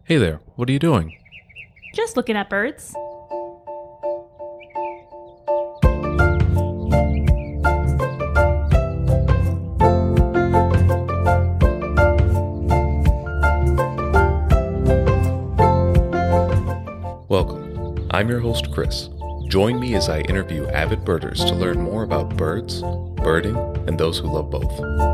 Hey there, what are you doing? Just looking at birds. Welcome. I'm your host, Chris. Join me as I interview avid birders to learn more about birds, birding, and those who love both.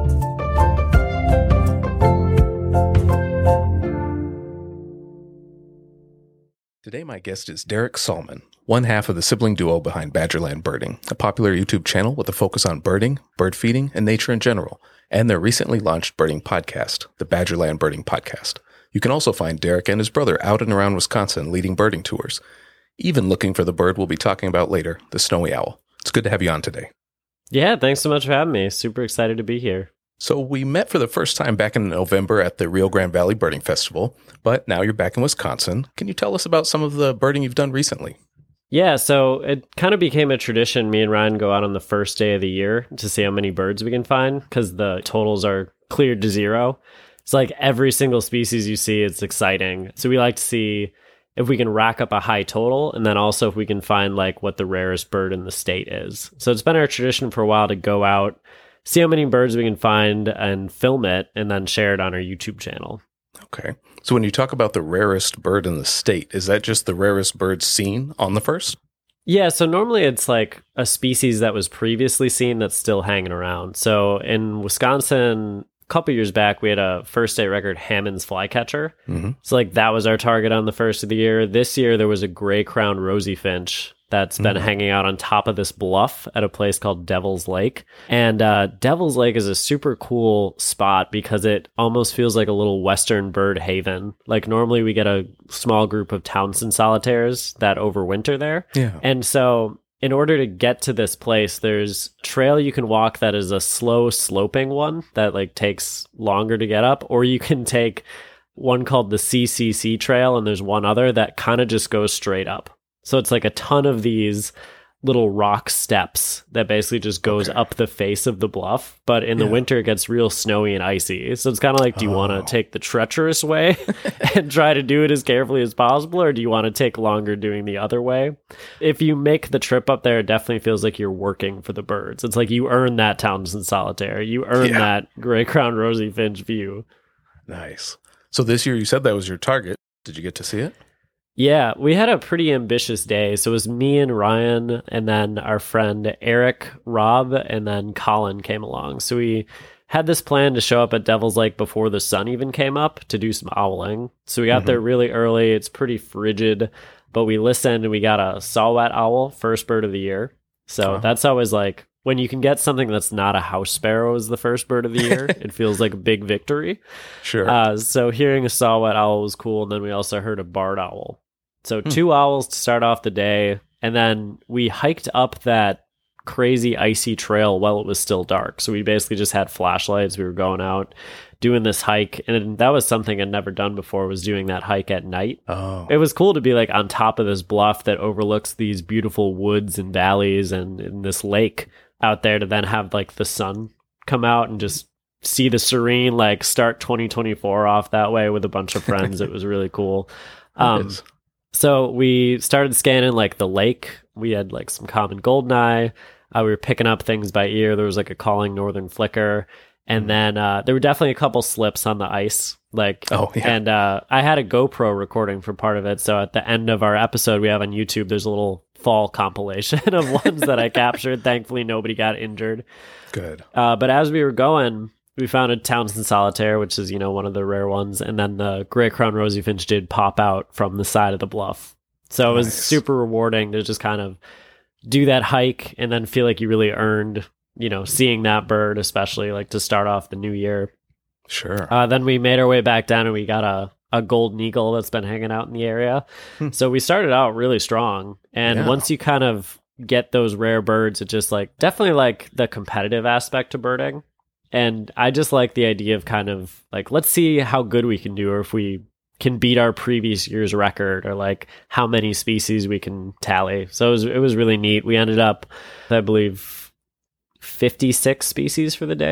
Today my guest is Derek Salmon, one half of the sibling duo behind Badgerland Birding, a popular YouTube channel with a focus on birding, bird feeding, and nature in general, and their recently launched birding podcast, the Badgerland Birding Podcast. You can also find Derek and his brother out and around Wisconsin leading birding tours, even looking for the bird we'll be talking about later, the snowy owl. It's good to have you on today. Yeah, thanks so much for having me. Super excited to be here. So we met for the first time back in November at the Rio Grande Valley Birding Festival, but now you're back in Wisconsin. Can you tell us about some of the birding you've done recently? Yeah, so it kind of became a tradition. Me and Ryan go out on the first day of the year to see how many birds we can find because the totals are cleared to zero. It's like every single species you see, it's exciting. So we like to see if we can rack up a high total, and then also if we can find like what the rarest bird in the state is. So it's been our tradition for a while to go out, see how many birds we can find and film it, and then share it on our YouTube channel. Okay. So when you talk about the rarest bird in the state, is that just the rarest bird seen on the first? Yeah, so normally it's like a species that was previously seen that's still hanging around. So in Wisconsin, a couple years back, we had a first state record Hammond's flycatcher. Mm-hmm. So like that was our target on the first of the year. This year, there was a gray-crowned rosy finch that's been hanging out on top of this bluff at a place called Devil's Lake. And Devil's Lake is a super cool spot because it almost feels like a little western bird haven. Like normally we get a small group of Townsend solitaires that overwinter there. Yeah. And so in order to get to this place, there's a trail you can walk that is a slow sloping one that like takes longer to get up, or you can take one called the CCC trail, and there's one other that kind of just goes straight up. So it's like a ton of these little rock steps that basically just goes up the face of the bluff. But in the winter, it gets real snowy and icy. So it's kind of like, do you want to take the treacherous way and try to do it as carefully as possible? Or do you want to take longer doing the other way? If you make the trip up there, it definitely feels like you're working for the birds. It's like you earn that Townsend solitaire. You earn that gray-crowned rosy finch view. Nice. So this year you said that was your target. Did you get to see it? Yeah, we had a pretty ambitious day. So it was me and Ryan, and then our friend Eric, Rob, and then Colin came along. So we had this plan to show up at Devil's Lake before the sun even came up to do some owling. So we got there really early. It's pretty frigid, but we listened and we got a saw-whet owl, first bird of the year. So that's always like, when you can get something that's not a house sparrow as the first bird of the year, it feels like a big victory. Sure. So hearing a saw-whet owl was cool. And then we also heard a barred owl. So 2 owls to start off the day, and then we hiked up that crazy icy trail while it was still dark. So we basically just had flashlights. We were going out doing this hike, and that was something I'd never done before, was doing that hike at night. Oh. It was cool to be like on top of this bluff that overlooks these beautiful woods and valleys and this lake out there, to then have like the sun come out and just see the serene, like start 2024 off that way with a bunch of friends. It was really cool. So we started scanning like the lake. We had like some common goldeneye. We were picking up things by ear. There was like a calling northern flicker. And then there were definitely a couple slips on the ice. And I had a GoPro recording for part of it. So at the end of our episode we have on YouTube, there's a little fall compilation of ones that I captured. Thankfully, nobody got injured. Good. But as we were going, we found a Townsend solitaire, which is, one of the rare ones. And then the gray-crowned rosy finch did pop out from the side of the bluff. So it was super rewarding to just kind of do that hike and then feel like you really earned, seeing that bird, especially like to start off the new year. Sure. Then we made our way back down and we got a golden eagle that's been hanging out in the area. So we started out really strong. And once you kind of get those rare birds, it just like definitely like the competitive aspect to birding. And I just like the idea of kind of like, let's see how good we can do, or if we can beat our previous year's record, or like how many species we can tally. So it was really neat. We ended up, I believe, 56 species for the day.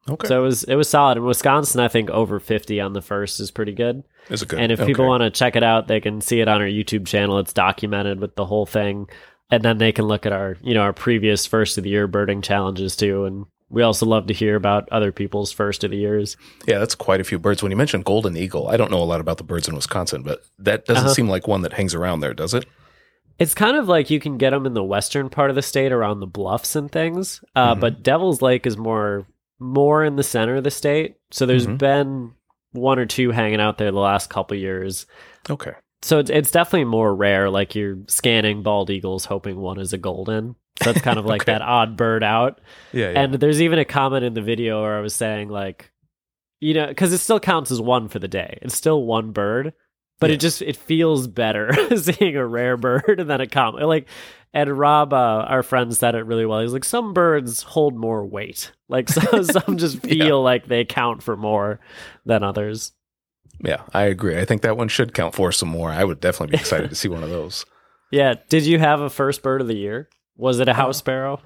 Okay. So it was solid. In Wisconsin, I think over 50 on the first is pretty good. Is it good? And if people want to check it out, they can see it on our YouTube channel. It's documented with the whole thing. And then they can look at our, our previous first of the year birding challenges too. And we also love to hear about other people's first of the years. Yeah, that's quite a few birds. When you mentioned golden eagle, I don't know a lot about the birds in Wisconsin, but that doesn't seem like one that hangs around there, does it? It's kind of like you can get them in the western part of the state around the bluffs and things. But Devil's Lake is more in the center of the state. So there's been one or two hanging out there the last couple years. Okay. So it's definitely more rare. Like you're scanning bald eagles, hoping one is a golden. So that's kind of like that odd bird out. Yeah. And there's even a comment in the video where I was saying like, because it still counts as one for the day. It's still one bird, but it feels better seeing a rare bird than a common. Like, and Rob, our friend, said it really well. He's like, some birds hold more weight. Like some just feel like they count for more than others. Yeah, I agree. I think that one should count for some more. I would definitely be excited to see one of those. Yeah. Did you have a first bird of the year? Was it a house sparrow?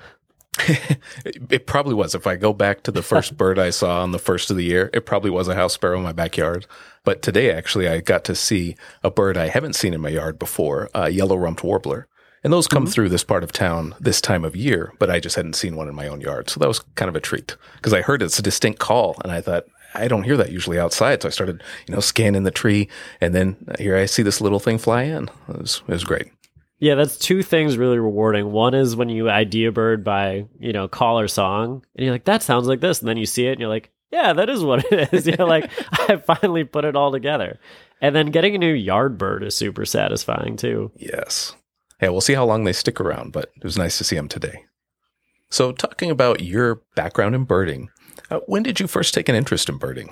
It probably was. If I go back to the first bird I saw on the first of the year, it probably was a house sparrow in my backyard. But today, actually, I got to see a bird I haven't seen in my yard before, a yellow-rumped warbler. And those come through this part of town this time of year, but I just hadn't seen one in my own yard. So that was kind of a treat because I heard it's a distinct call, and I thought, I don't hear that usually outside. So I started, scanning the tree, and then here I see this little thing fly in. It was great. Yeah, that's two things really rewarding. One is when you ID a bird by, call or song, and you're like, that sounds like this. And then you see it, and you're like, yeah, that is what it is. You're like, I finally put it all together. And then getting a new yard bird is super satisfying, too. Yes. Yeah, we'll see how long they stick around, but it was nice to see them today. So talking about your background in birding, when did you first take an interest in birding?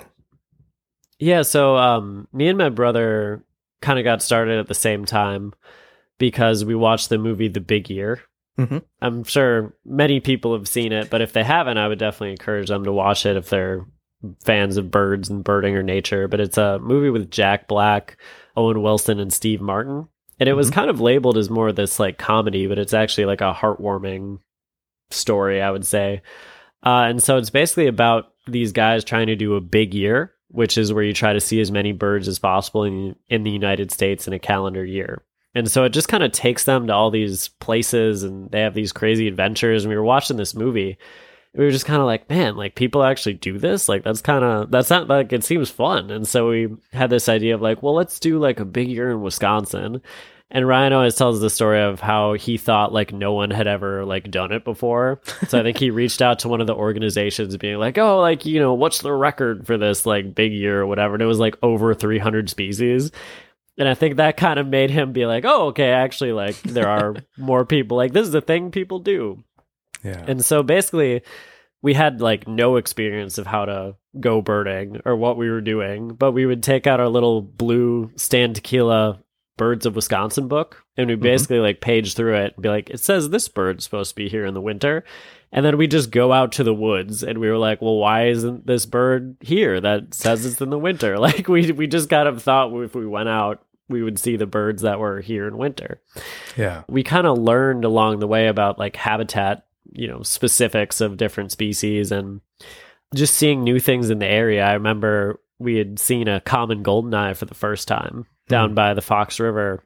Yeah, so me and my brother kind of got started at the same time because we watched the movie The Big Year. Mm-hmm. I'm sure many people have seen it, but if they haven't, I would definitely encourage them to watch it if they're fans of birds and birding or nature. But it's a movie with Jack Black, Owen Wilson, and Steve Martin. And it was kind of labeled as more of this like comedy, but it's actually like a heartwarming story, I would say. And so it's basically about these guys trying to do a big year, which is where you try to see as many birds as possible in the United States in a calendar year. And so it just kind of takes them to all these places and they have these crazy adventures. And we were watching this movie. We were just kind of like, man, like people actually do this. Like that's not like, it seems fun. And so we had this idea of like, well, let's do like a big year in Wisconsin. And Ryan always tells the story of how he thought like no one had ever like done it before. So I think he reached out to one of the organizations being like, oh, like, what's the record for this like big year or whatever. And it was like over 300 species. And I think that kind of made him be like, oh, okay, actually like there are more people. Like this is a thing people do. Yeah. And so basically we had like no experience of how to go birding or what we were doing, but we would take out our little blue Stan Tequila Birds of Wisconsin book and we basically like page through it and be like, it says this bird's supposed to be here in the winter. And then we just go out to the woods and we were like, well, why isn't this bird here that says it's in the winter? Like we just kind of thought if we went out, we would see the birds that were here in winter. Yeah. We kind of learned along the way about like habitat, specifics of different species and just seeing new things in the area. I remember we had seen a common goldeneye for the first time down by the Fox River.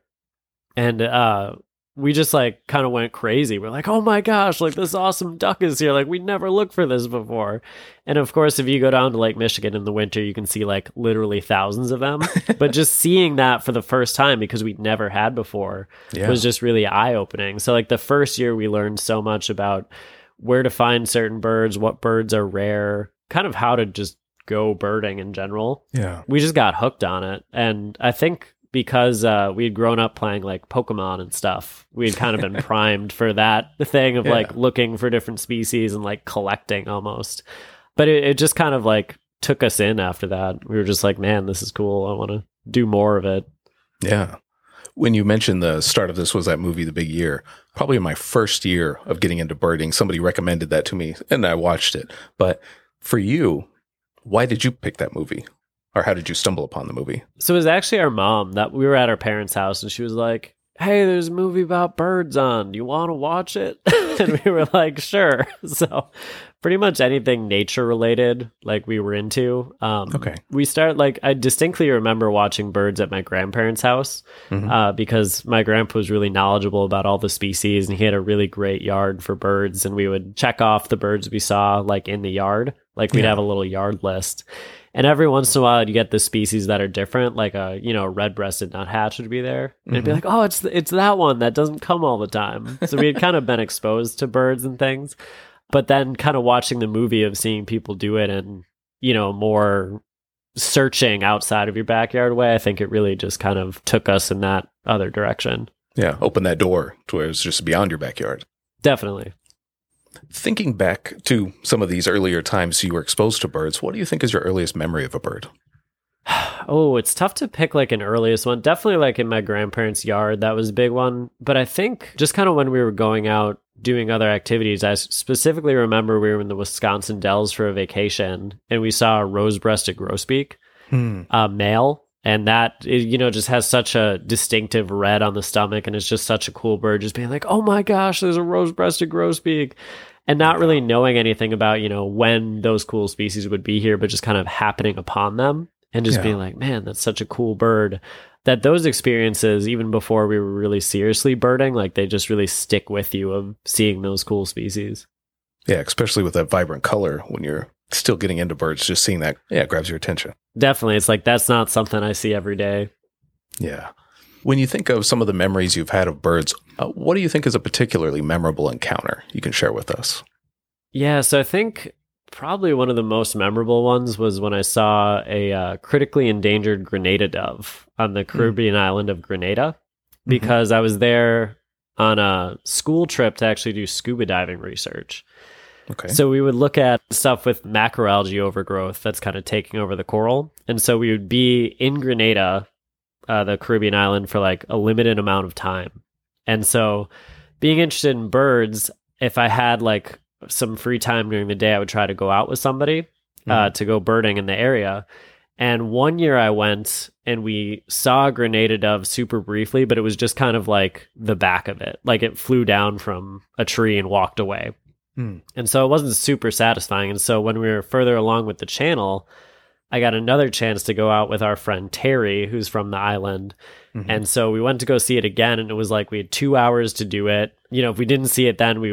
And we just like kind of went crazy. We're like, oh my gosh, like this awesome duck is here. Like we never looked for this before. And of course, if you go down to Lake Michigan in the winter, you can see like literally thousands of them. But just seeing that for the first time because we'd never had before was just really eye-opening. So like the first year we learned so much about where to find certain birds, what birds are rare, kind of how to just go birding in general. Yeah. We just got hooked on it. And I think because we had grown up playing like Pokemon and stuff, we had kind of been primed for that thing of like looking for different species and like collecting almost. But it just kind of like took us in after that. We were just like, man, this is cool. I want to do more of it. Yeah. When you mentioned the start of this was that movie, The Big Year, probably in my first year of getting into birding, somebody recommended that to me and I watched it. But for you, why did you pick that movie? Or how did you stumble upon the movie? So it was actually our mom that we were at our parents' house and she was like, hey, there's a movie about birds on. Do you want to watch it? And we were like, sure. So pretty much anything nature related, like we were into. Okay. We start like, I distinctly remember watching birds at my grandparents' house because my grandpa was really knowledgeable about all the species and he had a really great yard for birds. And we would check off the birds we saw like in the yard. Like we'd have a little yard list. And every once in a while, you get the species that are different, like a red-breasted nuthatch would be there, and it'd be like, oh, it's that one that doesn't come all the time. So we had kind of been exposed to birds and things, but then kind of watching the movie of seeing people do it and more searching outside of your backyard way, I think it really just kind of took us in that other direction. Yeah, open that door to where it's just beyond your backyard. Definitely. Thinking back to some of these earlier times you were exposed to birds, what do you think is your earliest memory of a bird? Oh, it's tough to pick like an earliest one. Definitely like in my grandparents' yard, that was a big one. But I think just kind of when we were going out doing other activities, I specifically remember we were in the Wisconsin Dells for a vacation and we saw a rose-breasted grosbeak, male. And that, just has such a distinctive red on the stomach. And it's just such a cool bird, just being like, oh my gosh, there's a rose-breasted grosbeak. And not really knowing anything about, when those cool species would be here, but just kind of happening upon them and just being like, man, that's such a cool bird. That those experiences, even before we were really seriously birding, like they just really stick with you of seeing those cool species. Yeah, especially with that vibrant color when you're still getting into birds, just seeing that, grabs your attention. Definitely. It's like, that's not something I see every day. Yeah. When you think of some of the memories you've had of birds, what do you think is a particularly memorable encounter you can share with us? Yeah, so I think probably one of the most memorable ones was when I saw a critically endangered Grenada dove on the Caribbean island of Grenada, because I was there on a school trip to actually do scuba diving research. Okay. So we would look at stuff with macroalgae overgrowth that's kind of taking over the coral. And so we would be in Grenada, the Caribbean island, for like a limited amount of time. And so being interested in birds, if I had like some free time during the day, I would try to go out with somebody to go birding in the area. And one year I went and we saw a Grenada dove super briefly, but it was just kind of like the back of it. Like it flew down from a tree and walked away. And so it wasn't super satisfying. And so when we were further along with the channel, I got another chance to go out with our friend Terry, who's from the island. And so we went to go see it again. And it was like we had 2 hours to do it. If we didn't see it then,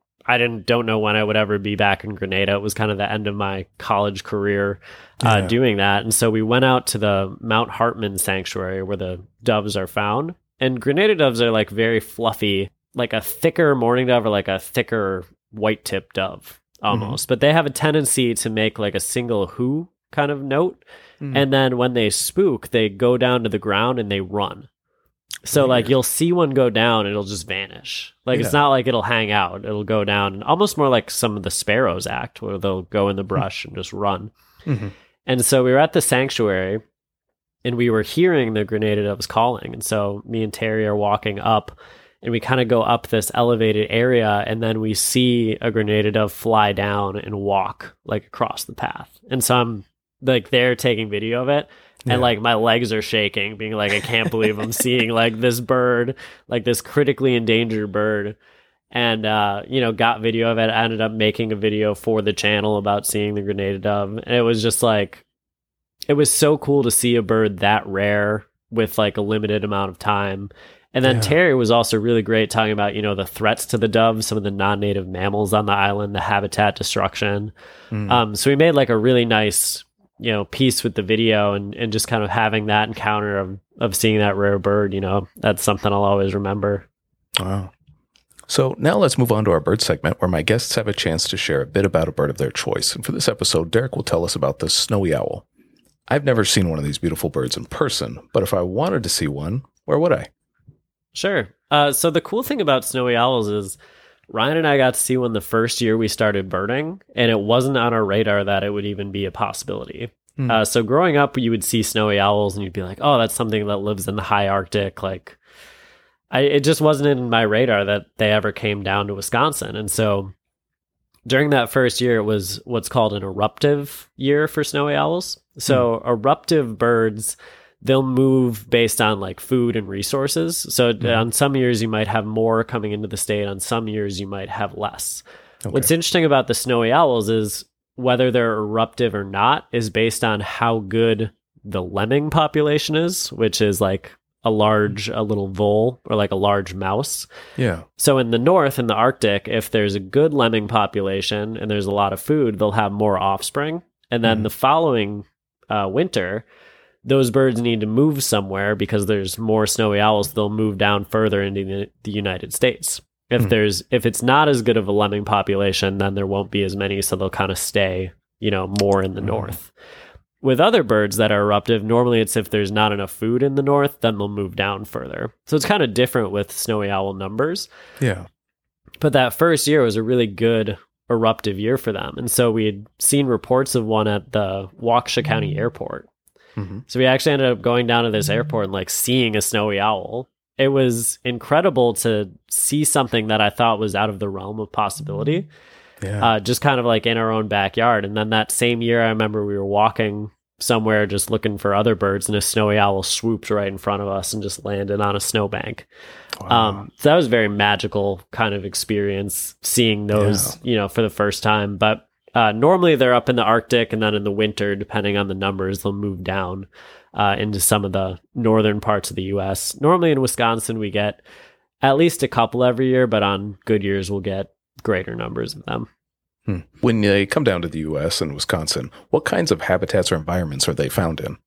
don't know when I would ever be back in Grenada. It was kind of the end of my college career doing that. And so we went out to the Mount Hartman Sanctuary where the doves are found. And Grenada doves are like very fluffy, like a thicker mourning dove or like a thicker white-tipped dove almost. But they have a tendency to make like a single who kind of note. And then when they spook, they go down to the ground and they run. So like you'll see one go down, it'll just vanish. Like it's not like it'll hang out. It'll go down, almost more like some of the sparrows act, where they'll go in the brush and just run. And so we were at the sanctuary and we were hearing the Grenada doves calling. And so me and Terry are walking up and we kind of go up this elevated area and then we see a Grenada dove fly down and walk like across the path. And so I'm like there taking video of it. And like my legs are shaking, being like, I can't believe I'm seeing like this bird, like this critically endangered bird. And, got video of it. I ended up making a video for the channel about seeing the Grenada dove. And it was just like, it was so cool to see a bird that rare with like a limited amount of time. And then Terry was also really great talking about, the threats to the dove, some of the non-native mammals on the island, the habitat destruction. So we made like a really nice piece with the video and just kind of having that encounter of seeing that rare bird, that's something I'll always remember. Wow. So now let's move on to our bird segment where my guests have a chance to share a bit about a bird of their choice. And for this episode, Derek will tell us about the snowy owl. I've never seen one of these beautiful birds in person, but if I wanted to see one, where would I? Sure. So the cool thing about snowy owls is Ryan and I got to see one the first year we started birding, and it wasn't on our radar that it would even be a possibility. So growing up, you would see snowy owls, and you'd be like, "Oh, that's something that lives in the high Arctic." Like, it just wasn't in my radar that they ever came down to Wisconsin. And so during that first year, it was what's called an eruptive year for snowy owls. So eruptive birds, they'll move based on like food and resources. So on some years you might have more coming into the state, on some years you might have less. Okay. What's interesting about the snowy owls is whether they're eruptive or not is based on how good the lemming population is, which is like a little vole or like a large mouse. Yeah. So in the north, in the Arctic, if there's a good lemming population and there's a lot of food, they'll have more offspring. And then the following winter, those birds need to move somewhere because there's more snowy owls. They'll move down further into the United States. If it's not as good of a lemming population, then there won't be as many. So they'll kind of stay, more in the north. With other birds that are eruptive, normally it's if there's not enough food in the north, then they'll move down further. So it's kind of different with snowy owl numbers. Yeah. But that first year was a really good eruptive year for them. And so we had seen reports of one at the Waukesha County Airport. So we actually ended up going down to this airport and like seeing a snowy owl. It was incredible to see something that I thought was out of the realm of possibility. Yeah. Just kind of like in our own backyard. And then that same year, I remember we were walking somewhere just looking for other birds, and a snowy owl swooped right in front of us and just landed on a snowbank. Wow. So that was a very magical kind of experience seeing those, for the first time. But normally they're up in the Arctic, and then in the winter, depending on the numbers, they'll move down into some of the northern parts of the U.S. Normally in Wisconsin, we get at least a couple every year, but on good years, we'll get greater numbers of them. When they come down to the U.S. and Wisconsin, what kinds of habitats or environments are they found in?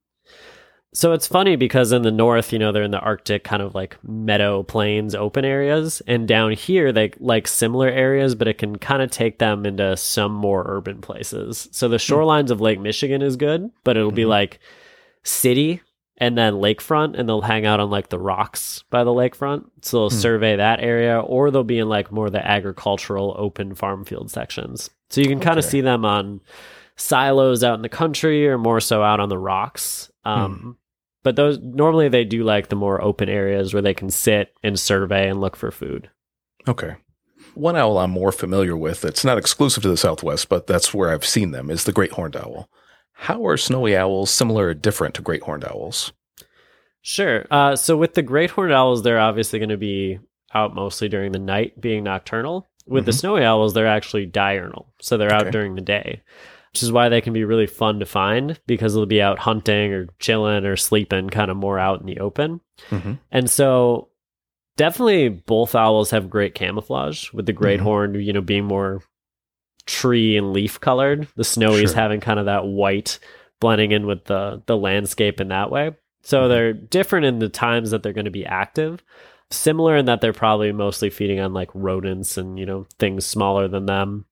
So it's funny because in the north, they're in the Arctic kind of like meadow plains, open areas. And down here, they like similar areas, but it can kind of take them into some more urban places. So the shorelines of Lake Michigan is good, but it'll be like city and then lakefront, and they'll hang out on like the rocks by the lakefront. So they'll survey that area, or they'll be in like more the agricultural open farm field sections. So you can kind of see them on silos out in the country, or more so out on the rocks. But those normally they do like the more open areas where they can sit and survey and look for food. Okay. One owl I'm more familiar with that's not exclusive to the Southwest, but that's where I've seen them, is the great horned owl. How are snowy owls similar or different to great horned owls? Sure. So with the great horned owls, they're obviously going to be out mostly during the night, being nocturnal. With the snowy owls, they're actually diurnal. So they're out during the day, which is why they can be really fun to find, because they'll be out hunting or chilling or sleeping kind of more out in the open. And so definitely both owls have great camouflage, with the great horned, being more tree and leaf colored. The snowies having kind of that white blending in with the landscape in that way. So they're different in the times that they're going to be active. Similar in that they're probably mostly feeding on like rodents and, things smaller than them.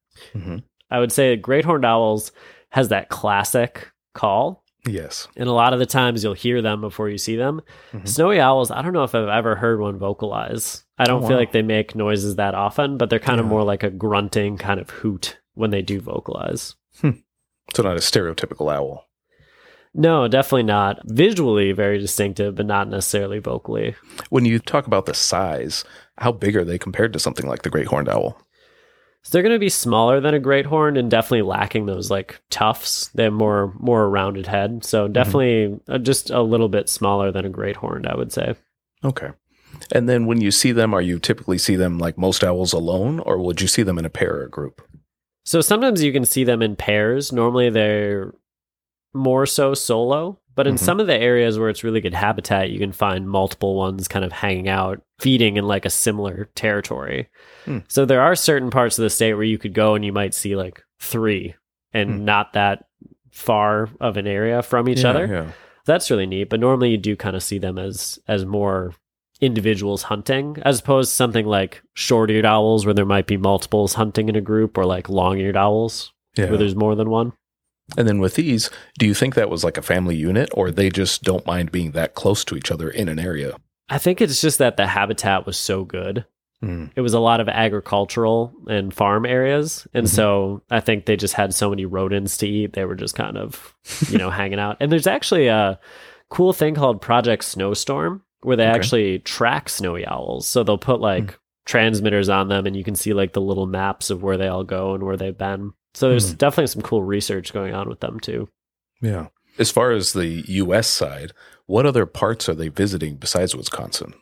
I would say great horned owls has that classic call. Yes. And a lot of the times you'll hear them before you see them. Snowy owls, I don't know if I've ever heard one vocalize. I don't feel like they make noises that often, but they're kind of more like a grunting kind of hoot when they do vocalize. So not a stereotypical owl. No, definitely not. Visually very distinctive, but not necessarily vocally. When you talk about the size, how big are they compared to something like the great horned owl? So they're going to be smaller than a great horn and definitely lacking those like tufts. They have more a rounded head. So definitely just a little bit smaller than a great horned, I would say. Okay. And then when you see them, are you typically see them like most owls alone, or would you see them in a pair or a group? So sometimes you can see them in pairs. Normally they're more so solo, but in some of the areas where it's really good habitat, you can find multiple ones kind of hanging out, feeding in like a similar territory. So there are certain parts of the state where you could go and you might see like 3 and not that far of an area from each other. Yeah. That's really neat. But normally you do kind of see them as more individuals hunting, as opposed to something like short-eared owls where there might be multiples hunting in a group, or like long-eared owls where there's more than one. And then with these, do you think that was like a family unit, or they just don't mind being that close to each other in an area? I think it's just that the habitat was so good. It was a lot of agricultural and farm areas. And so I think they just had so many rodents to eat. They were just kind of, hanging out. And there's actually a cool thing called Project Snowstorm, where they actually track snowy owls. So they'll put like transmitters on them, and you can see like the little maps of where they all go and where they've been. So there's definitely some cool research going on with them too. Yeah. As far as the U.S. side, what other parts are they visiting besides Wisconsin?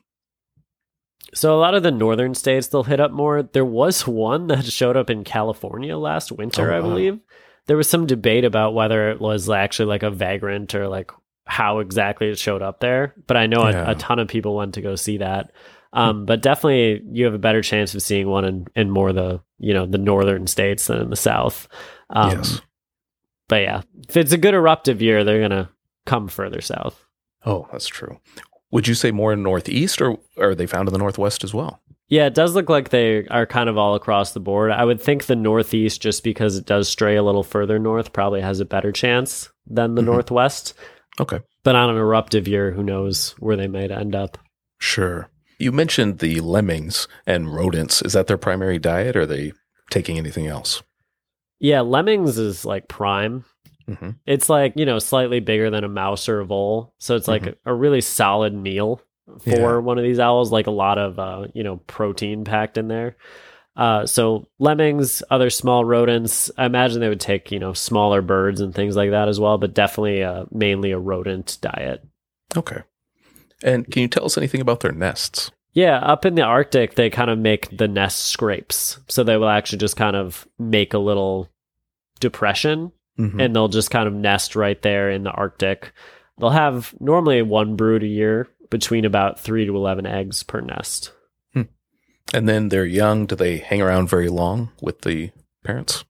So a lot of the northern states they'll hit up more. There was one that showed up in California last winter, I believe. There was some debate about whether it was actually like a vagrant or like how exactly it showed up there. But I know a ton of people went to go see that. But definitely you have a better chance of seeing one in more the northern states than in the south. Yes. But yeah, if it's a good eruptive year, they're going to come further south. Oh, that's true. Would you say more in northeast, or are they found in the northwest as well? Yeah, it does look like they are kind of all across the board. I would think the northeast, just because it does stray a little further north, probably has a better chance than the northwest. Okay. But on an eruptive year, who knows where they might end up. Sure. You mentioned the lemmings and rodents. Is that their primary diet, or are they taking anything else? Yeah, lemmings is like prime. Mm-hmm. It's like, slightly bigger than a mouse or a vole. So it's like a really solid meal for one of these owls, like a lot of, protein packed in there. So lemmings, other small rodents, I imagine they would take, smaller birds and things like that as well, but definitely mainly a rodent diet. Okay. And can you tell us anything about their nests? Yeah, up in the Arctic, they kind of make the nest scrapes. So they will actually just kind of make a little depression and they'll just kind of nest right there in the Arctic. They'll have normally one brood a year, between about 3 to 11 eggs per nest. And then they're young. Do they hang around very long with the parents?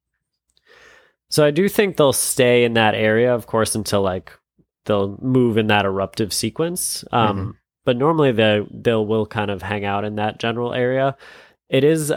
So I do think they'll stay in that area, of course, until like they'll move in that eruptive sequence. But normally they will kind of hang out in that general area. It is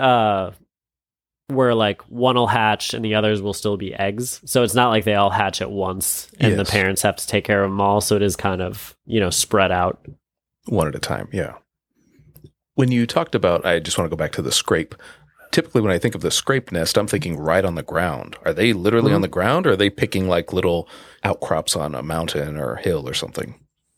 where like one will hatch and the others will still be eggs. So it's not like they all hatch at once and the parents have to take care of them all. So it is kind of, spread out. One at a time, yeah. When you talked about, I just want to go back to the scrape. Typically when I think of the scrape nest, I'm thinking right on the ground. Are they literally on the ground, or are they picking like little outcrops on a mountain or a hill or something?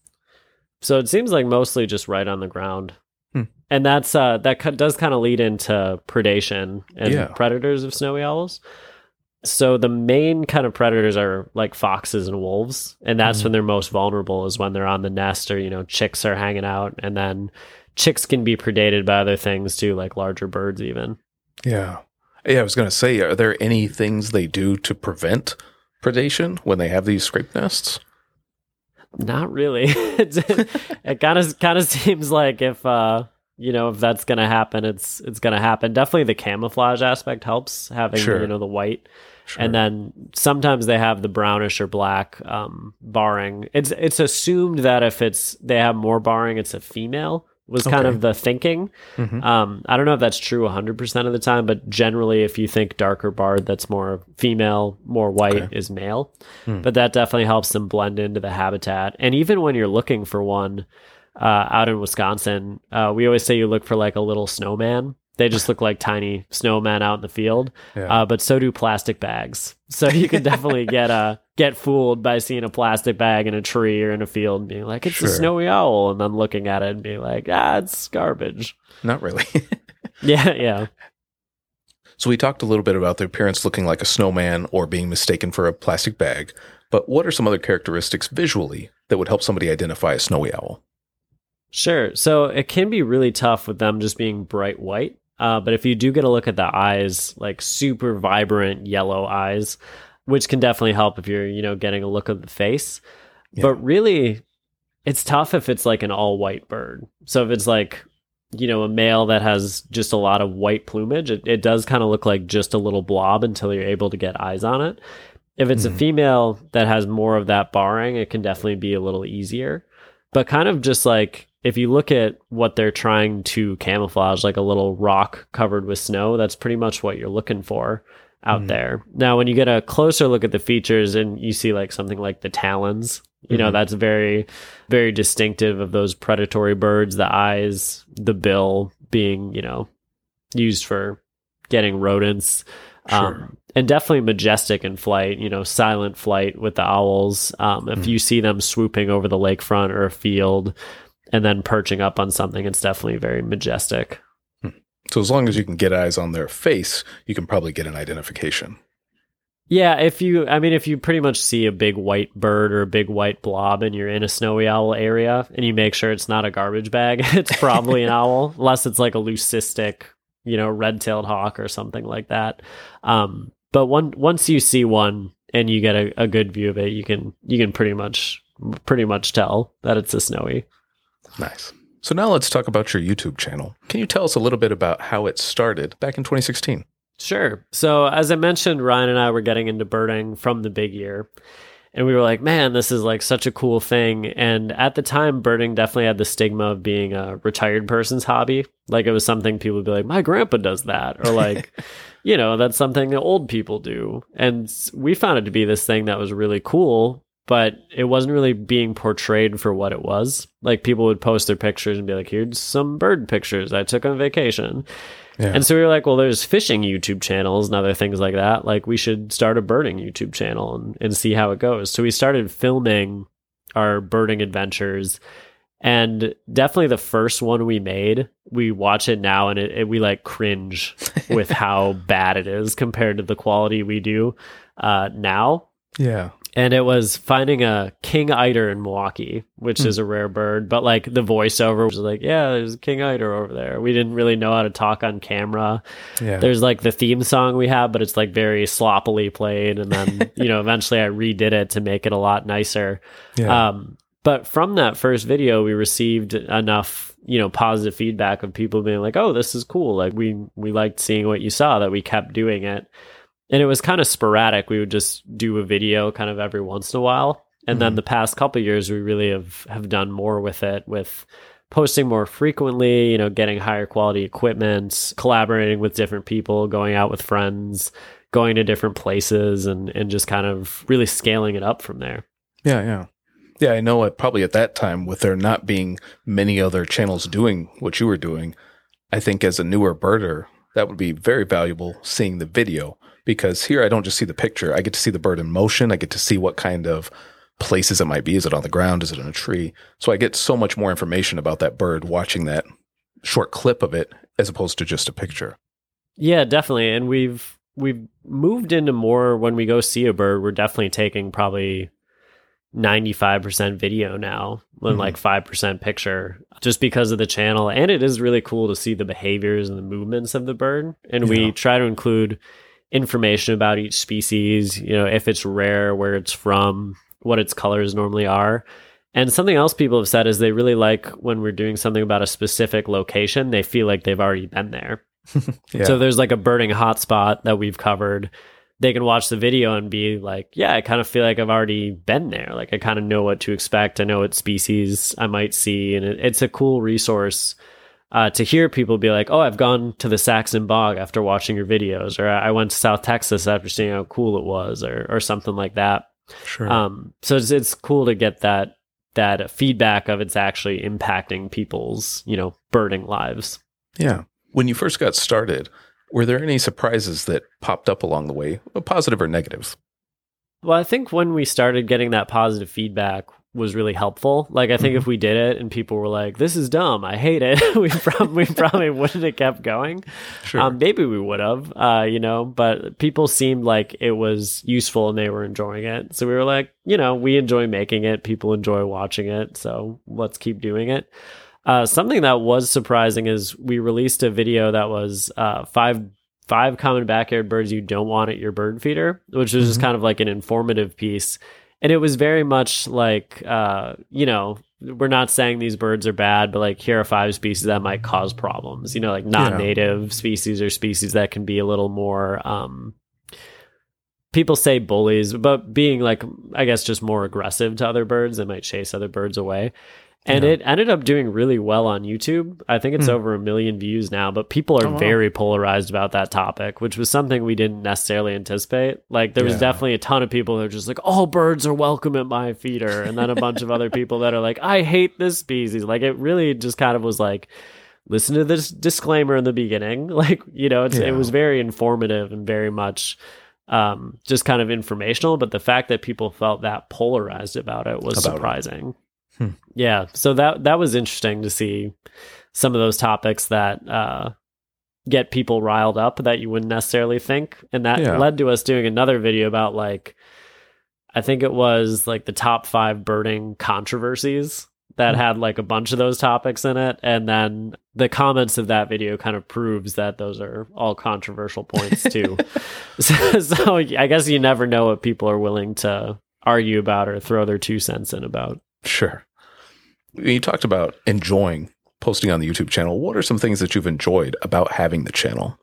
So it seems like mostly just right on the ground. And that's that does kind of lead into predation and predators of snowy owls. So the main kind of predators are like foxes and wolves, and that's when they're most vulnerable, is when they're on the nest or, chicks are hanging out, and then chicks can be predated by other things too, like larger birds even. Yeah. Yeah, I was going to say, are there any things they do to prevent predation when they have these scrape nests? Not really. It kind of seems like if that's going to happen, it's going to happen. Definitely the camouflage aspect helps, having, the white. Sure. And then sometimes they have the brownish or black barring. It's assumed that if they have more barring, it's a female, was kind of the thinking. I don't know if that's true 100% of the time, but generally if you think darker barred, that's more female, more white is male. But that definitely helps them blend into the habitat. And even when you're looking for one out in Wisconsin, we always say you look for like a little snowman. They just look like tiny snowmen out in the field, but so do plastic bags. So you can definitely get fooled by seeing a plastic bag in a tree or in a field and being like, it's a snowy owl, and then looking at it and being like, it's garbage. Not really. Yeah. So we talked a little bit about their appearance looking like a snowman or being mistaken for a plastic bag, but what are some other characteristics visually that would help somebody identify a snowy owl? Sure. So it can be really tough with them just being bright white. But if you do get a look at the eyes, like super vibrant yellow eyes, which can definitely help if you're, getting a look of the face. Yeah. But really, it's tough if it's like an all white bird. So if it's like, a male that has just a lot of white plumage, it does kind of look like just a little blob until you're able to get eyes on it. If it's a female that has more of that barring, it can definitely be a little easier. But kind of just like, if you look at what they're trying to camouflage, like a little rock covered with snow, that's pretty much what you're looking for out there. Now, when you get a closer look at the features and you see like something like the talons, that's very, very distinctive of those predatory birds, the eyes, the bill being, used for getting rodents. Sure. And definitely majestic in flight, silent flight with the owls. If you see them swooping over the lakefront or a field and then perching up on something, it's definitely very majestic. So as long as you can get eyes on their face, you can probably get an identification. Yeah, if you pretty much see a big white bird or a big white blob and you're in a snowy owl area and you make sure it's not a garbage bag, it's probably an owl, unless it's like a leucistic, red-tailed hawk or something like that. But once you see one and you get a good view of it, you can pretty much tell that it's a snowy. Nice. So now let's talk about your YouTube channel. Can you tell us a little bit about how it started back in 2016? Sure. So as I mentioned, Ryan and I were getting into birding from the big year. And we were like, man, this is like such a cool thing. And at the time, birding definitely had the stigma of being a retired person's hobby. Like it was something people would be like, my grandpa does that. Or like, that's something that old people do. And we found it to be this thing that was really cool, but it wasn't really being portrayed for what it was. Like people would post their pictures and be like, here's some bird pictures I took on vacation. Yeah. And so we were like, well, there's fishing YouTube channels and other things like that. Like we should start a birding YouTube channel and see how it goes. So we started filming our birding adventures, and definitely the first one we made, we watch it now and we like cringe with how bad it is compared to the quality we do now. Yeah. And it was finding a king eider in Milwaukee, which is a rare bird. But like the voiceover was like, yeah, there's a king eider over there. We didn't really know how to talk on camera. Yeah. There's like the theme song we have, but it's like very sloppily played. And then, eventually I redid it to make it a lot nicer. Yeah. But from that first video, we received enough, positive feedback of people being like, oh, this is cool. Like we liked seeing what you saw, that we kept doing it. And it was kind of sporadic. We would just do a video kind of every once in a while. And then the past couple of years, we really have done more with it, with posting more frequently, getting higher quality equipment, collaborating with different people, going out with friends, going to different places, and just kind of really scaling it up from there. Yeah, yeah. Yeah, I know probably at that time, with there not being many other channels doing what you were doing, I think as a newer birder, that would be very valuable seeing the video. Because here I don't just see the picture. I get to see the bird in motion. I get to see what kind of places it might be. Is it on the ground? Is it in a tree? So I get so much more information about that bird watching that short clip of it as opposed to just a picture. Yeah, definitely. And we've moved into more, when we go see a bird, we're definitely taking probably 95% video now and like 5% picture, just because of the channel. And it is really cool to see the behaviors and the movements of the bird. And we try to include information about each species, if it's rare, where it's from, what its colors normally are. And something else people have said is they really like when we're doing something about a specific location, they feel like they've already been there. Yeah. So there's like a birding hotspot that we've covered. They can watch the video and be like, yeah, I kind of feel like I've already been there. Like I kind of know what to expect. I know what species I might see. And it's a cool resource to hear people be like, oh, I've gone to the Saxon Bog after watching your videos, or I went to South Texas after seeing how cool it was, or something like that. Sure. So it's cool to get that feedback of it's actually impacting people's, birding lives. Yeah. When you first got started, were there any surprises that popped up along the way, positive or negative? Well, I think when we started getting that positive feedback was really helpful. Like, I think if we did it and people were like, this is dumb, I hate it, we probably wouldn't have kept going. Sure. Maybe we would have, but people seemed like it was useful and they were enjoying it. So we were like, we enjoy making it. People enjoy watching it. So let's keep doing it. Something that was surprising is we released a video that was five common backyard birds you don't want at your bird feeder, which was just kind of like an informative piece. And it was very much like, we're not saying these birds are bad, but like, here are 5 species that might cause problems, like non-native species or species that can be a little more, people say bullies, but being like, I guess, just more aggressive to other birds that might chase other birds away. And it ended up doing really well on YouTube. I think it's over 1 million views now, but people are very polarized about that topic, which was something we didn't necessarily anticipate. Like, there was definitely a ton of people that are just like, all birds are welcome at my feeder. And then a bunch of other people that are like, I hate this species. Like, it really just kind of was like, listen to this disclaimer in the beginning. Like, it was very informative and very much just kind of informational. But the fact that people felt that polarized about it was surprising. Yeah, so that was interesting to see some of those topics that get people riled up that you wouldn't necessarily think. And that led to us doing another video about like, I think it was like the top 5 birding controversies that had like a bunch of those topics in it. And then the comments of that video kind of proves that those are all controversial points too. So I guess you never know what people are willing to argue about or throw their 2 cents in about. Sure. You talked about enjoying posting on the YouTube channel. What are some things that you've enjoyed about having the channel?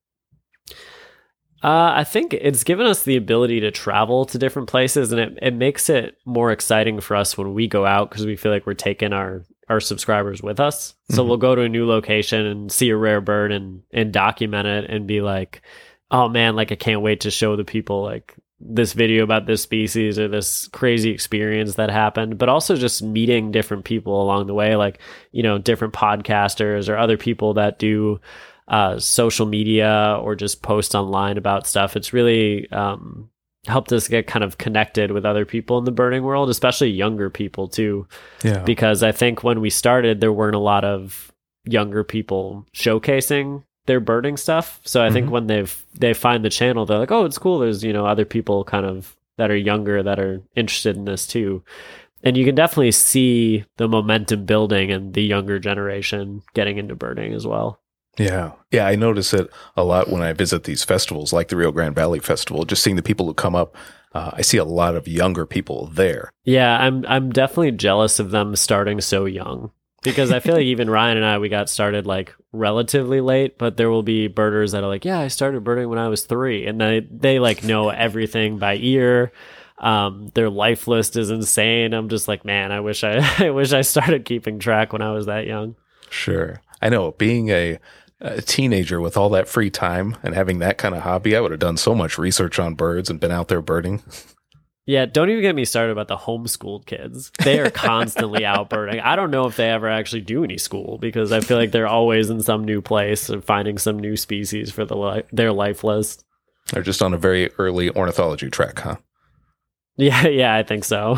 I think it's given us the ability to travel to different places, and it makes it more exciting for us when we go out because we feel like we're taking our subscribers with us. So we'll go to a new location and see a rare bird and document it and be like, oh man, like I can't wait to show the people like this video about this species or this crazy experience that happened, but also just meeting different people along the way, like, you know, different podcasters or other people that do social media or just post online about stuff. It's really helped us get kind of connected with other people in the birding world, especially younger people too. Yeah. Because I think when we started, there weren't a lot of younger people showcasing their birding stuff. So I think when they find the channel, they're like, oh, it's cool. There's, you know, other people kind of that are younger that are interested in this too. And you can definitely see the momentum building and the younger generation getting into birding as well. Yeah. Yeah. I notice it a lot when I visit these festivals like the Rio Grande Valley Festival, just seeing the people who come up. I see a lot of younger people there. Yeah. I'm definitely jealous of them starting so young because I feel like even Ryan and I, we got started like relatively late, but there will be birders that are like, yeah, I started birding when I was 3 and they like know everything by ear. Their life list is insane. I'm just like, man, I wish I started keeping track when I was that young. Sure. I know being a teenager with all that free time and having that kind of hobby, I would have done so much research on birds and been out there birding. Yeah, don't even get me started about the homeschooled kids. They are constantly out birding. I don't know if they ever actually do any school because I feel like they're always in some new place and finding some new species for their life list. They're just on a very early ornithology track, huh? Yeah, I think so.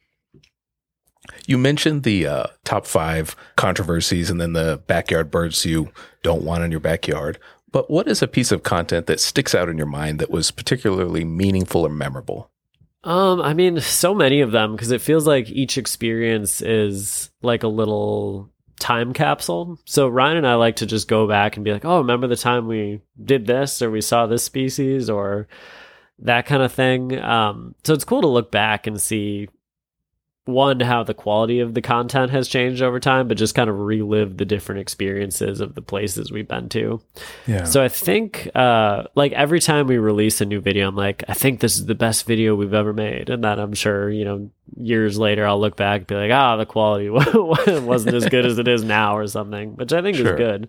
You mentioned the top 5 controversies and then the backyard birds you don't want in your backyard. But what is a piece of content that sticks out in your mind that was particularly meaningful or memorable? I mean, so many of them because it feels like each experience is like a little time capsule. So Ryan and I like to just go back and be like, oh, remember the time we did this or we saw this species or that kind of thing. So it's cool to look back and see one, how the quality of the content has changed over time, but just kind of relive the different experiences of the places we've been to. Yeah. So I think like every time we release a new video, I'm like, I think this is the best video we've ever made. And then I'm sure, you know, years later, I'll look back and be like, the quality wasn't as good as it is now or something, which I think is good.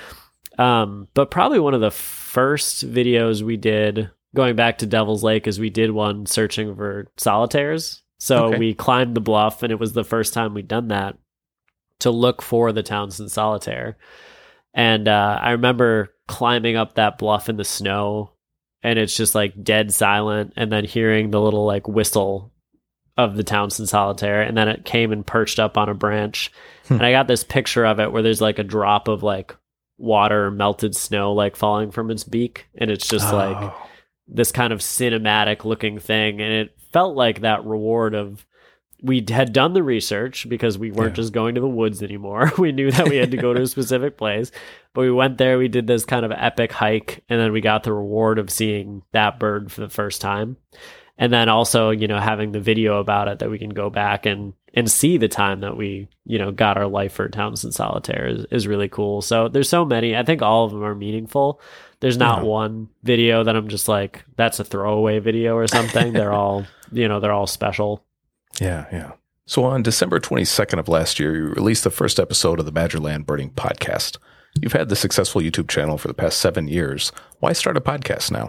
But probably one of the first videos we did going back to Devil's Lake is we did one searching for solitaires. So we climbed the bluff, and it was the first time we'd done that to look for the Townsend solitaire. And I remember climbing up that bluff in the snow, and it's just like dead silent, and then hearing the little like whistle of the Townsend solitaire, and then it came and perched up on a branch. And I got this picture of it where there's like a drop of like water, melted snow, like falling from its beak, and it's just like this kind of cinematic looking thing, and it felt like that reward of we had done the research because we weren't just going to the woods anymore. We knew that we had to go to a specific place, but we went there, we did this kind of epic hike, and then we got the reward of seeing that bird for the first time. And then also, you know, having the video about it that we can go back and see the time that we, you know, got our life for Townsend solitaire is really cool. So there's so many. I think all of them are meaningful. There's not one video that I'm just like, that's a throwaway video or something. They're all, you know, they're all special. Yeah. So on December 22nd of last year, you released the first episode of the Badgerland Birding Podcast. You've had the successful YouTube channel for the past 7 years. Why start a podcast now?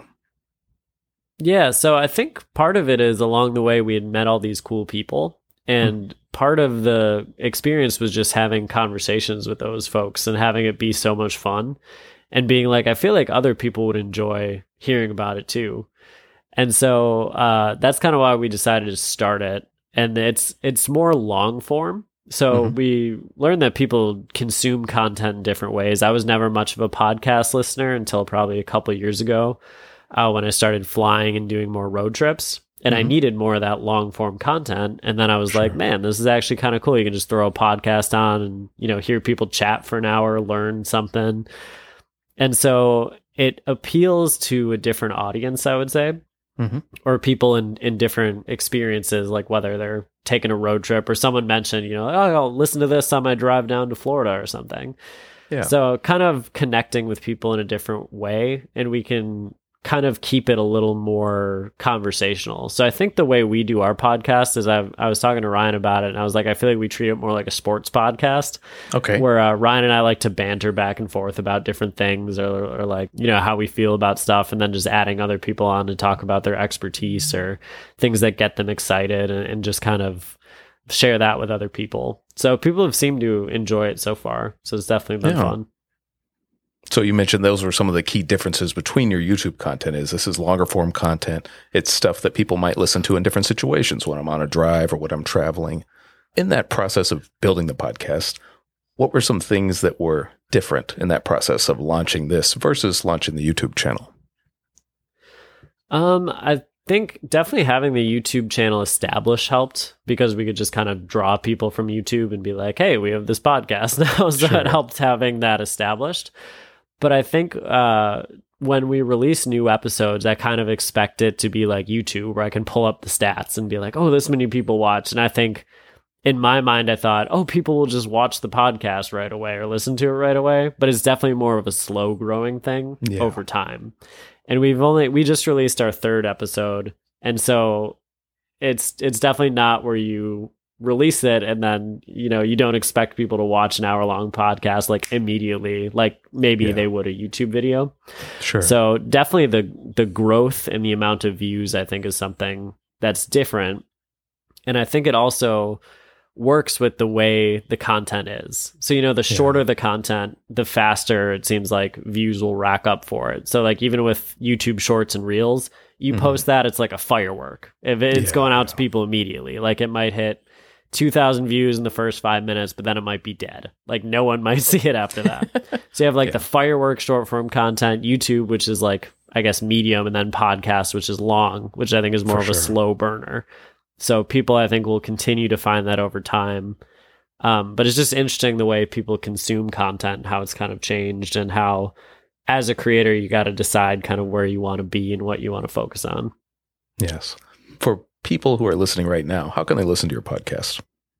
Yeah, so I think part of it is along the way we had met all these cool people. And part of the experience was just having conversations with those folks and having it be so much fun. And being like, I feel like other people would enjoy hearing about it too. And so that's kind of why we decided to start it. And it's more long form. So we learned that people consume content in different ways. I was never much of a podcast listener until probably a couple of years ago when I started flying and doing more road trips. And I needed more of that long form content. And then I was like, man, this is actually kind of cool. You can just throw a podcast on and, hear people chat for an hour, learn something. And so it appeals to a different audience, I would say, or people in different experiences, like whether they're taking a road trip or someone mentioned, I'll listen to this on my drive down to Florida or something. Yeah. So kind of connecting with people in a different way, and we can kind of keep it a little more conversational. So I think the way we do our podcast is I was talking to Ryan about it, and I was like, I feel like we treat it more like a sports podcast. Okay. Where Ryan and I like to banter back and forth about different things or like, how we feel about stuff, and then just adding other people on to talk about their expertise or things that get them excited and just kind of share that with other people. So people have seemed to enjoy it so far. So it's definitely been fun. So you mentioned those were some of the key differences between your YouTube content. This is longer form content. It's stuff that people might listen to in different situations when I'm on a drive or when I'm traveling. In that process of building the podcast, what were some things that were different in that process of launching this versus launching the YouTube channel? I think definitely having the YouTube channel established helped, because we could just kind of draw people from YouTube and be like, hey, we have this podcast now. So it helped having that established. But I think when we release new episodes, I kind of expect it to be like YouTube, where I can pull up the stats and be like, oh, this many people watch. And I think in my mind, I thought, oh, people will just watch the podcast right away or listen to it right away. But it's definitely more of a slow growing thing over time. And we just released our 3rd episode. And so it's definitely not where you release it and then, you don't expect people to watch an hour-long podcast like immediately, like maybe they would a YouTube video. Sure. So definitely the growth and the amount of views, I think, is something that's different. And I think it also works with the way the content is. So, the shorter the content, the faster it seems like views will rack up for it. So like even with YouTube Shorts and Reels, you post that, it's like a firework. If it's going out to people immediately, like it might hit 2,000 views in the first 5 minutes, but then it might be dead. Like no one might see it after that. So you have like the firework short form content, YouTube, which is like, I guess, medium, and then podcast, which is long, which I think is more of a slow burner. So people, I think, will continue to find that over time. But it's just interesting the way people consume content, how it's kind of changed, and how as a creator, you got to decide kind of where you want to be and what you want to focus on. Yes. For people who are listening right now, how can they listen to your podcast?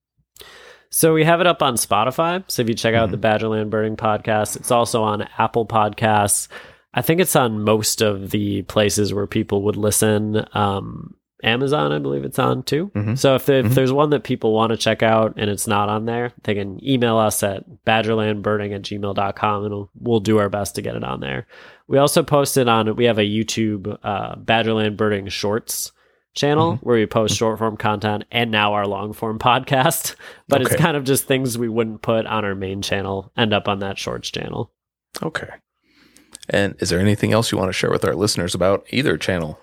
So we have it up on Spotify. So if you check out the Badgerland Birding podcast, it's also on Apple Podcasts. I think it's on most of the places where people would listen. Amazon, I believe it's on too. So if there's one that people want to check out and it's not on there, they can email us at badgerlandbirding@gmail.com and we'll do our best to get it on there. We also posted we have a YouTube Badgerland Birding Shorts channel where we post short form content and now our long form podcast, but it's kind of just things we wouldn't put on our main channel end up on that shorts channel. Okay. And is there anything else you want to share with our listeners about either channel?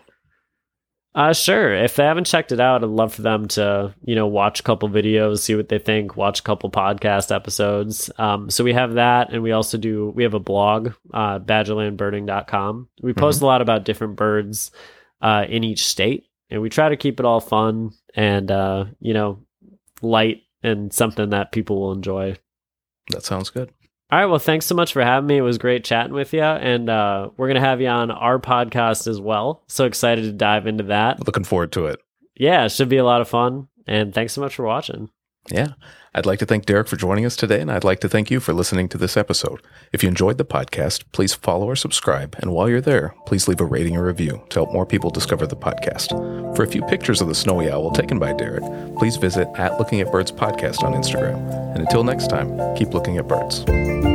Sure. If they haven't checked it out, I'd love for them to, watch a couple videos, see what they think, watch a couple podcast episodes. So we have that. And we also we have a blog, badgerlandbirding.com. We post a lot about different birds in each state. And we try to keep it all fun and, light and something that people will enjoy. That sounds good. All right. Well, thanks so much for having me. It was great chatting with you. And we're going to have you on our podcast as well. So excited to dive into that. Looking forward to it. Yeah, it should be a lot of fun. And thanks so much for watching. Yeah. I'd like to thank Derek for joining us today, and I'd like to thank you for listening to this episode. If you enjoyed the podcast, please follow or subscribe, and while you're there, please leave a rating or review to help more people discover the podcast. For a few pictures of the snowy owl taken by Derek, please visit @LookingAtBirds Podcast on Instagram. And until next time, keep looking at birds.